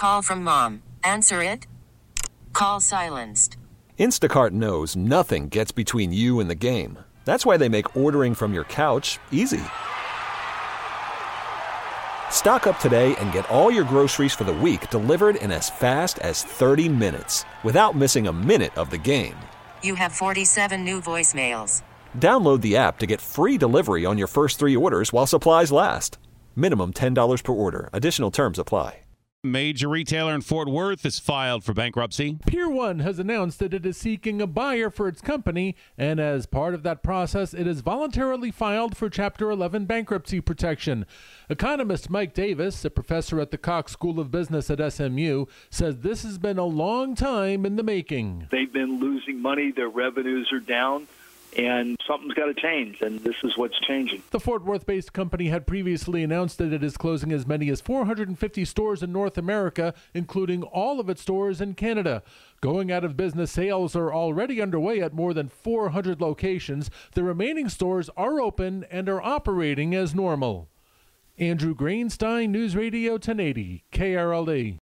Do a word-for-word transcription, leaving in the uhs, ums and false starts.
Call from mom. Answer it. Call silenced. Instacart knows nothing gets between you and the game. That's why they make ordering from your couch easy. Stock up today and get all your groceries for the week delivered in as fast as thirty minutes without missing a minute of the game. You have forty-seven new voicemails. Download the app to get free delivery on your first three orders while supplies last. Minimum ten dollars per order. Additional terms apply. Major retailer in Fort Worth has filed for bankruptcy. Pier one has announced that it is seeking a buyer for its company, and as part of that process, it has voluntarily filed for Chapter eleven bankruptcy protection. Economist Mike Davis, a professor at the Cox School of Business at S M U, says this has been a long time in the making. They've been losing money, their revenues are down, and something's got to change, and this is what's changing. The Fort Worth-based company had previously announced that it is closing as many as four hundred fifty stores in North America, including all of its stores in Canada. Going out of business sales are already underway at more than four hundred locations. The remaining stores are open and are operating as normal. Andrew Greenstein, News Radio ten eighty, K R L E.